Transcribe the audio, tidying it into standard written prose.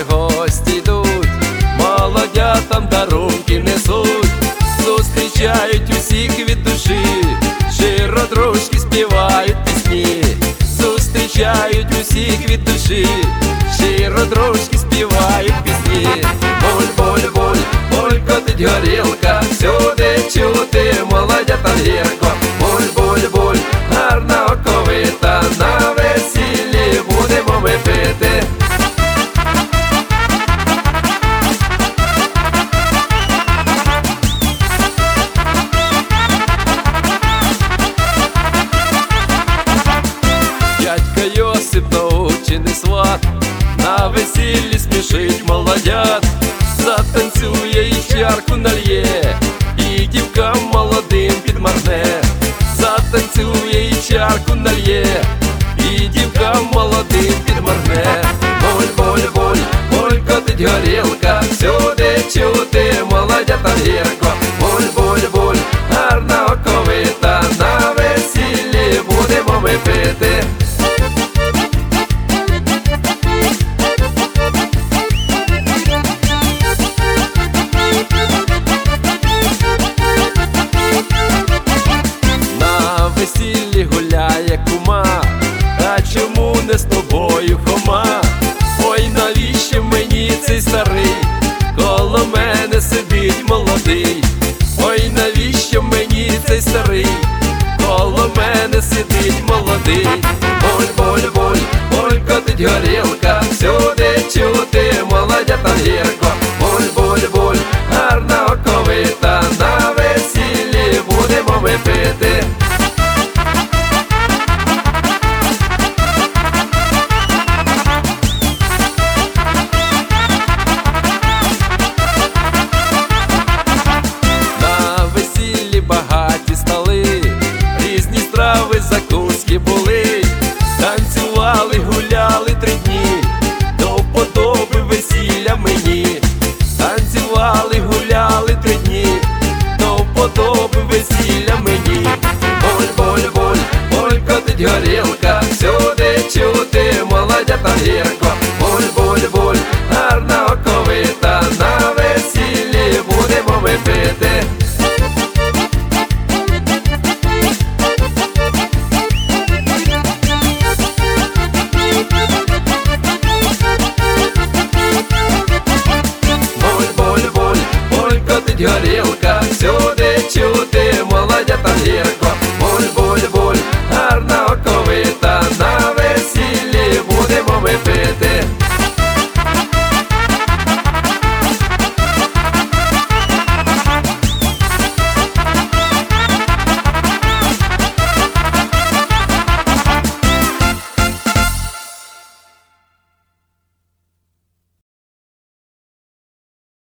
гості йдуть, молодятам дарунки несуть, зустрічають усіх від душі, щиро дружки співають пісні, зустрічають усіх від душі, щиро дружки співають пісні. Буль, буль, буль, буль, котить горілка, всюди чути молодятам гірко. Буль, буль, буль, гарна оковита, на весіллі будемо ми пити. Дядько Йосип научений сват, на весіллі смішить молодят, затанцює і чарку нальє, і дівкам молодим підмахне. Затанцює і чарку нальє, і дівкам молодим підмахне. Буль, буль, буль, буль, котить горілка, всюди чути молодятам гірко. Буль, буль, буль, гарна оковита, на весіллі будемо ми пити. На весіллі гуляє кума, а чому не з тобою, Хома? Ой, навіщо мені цей старий, коло мене сидить молодий? Ой, навіщо мені цей старий, коло мене сидить молодий? Буль, буль, буль, буль, котить горілка,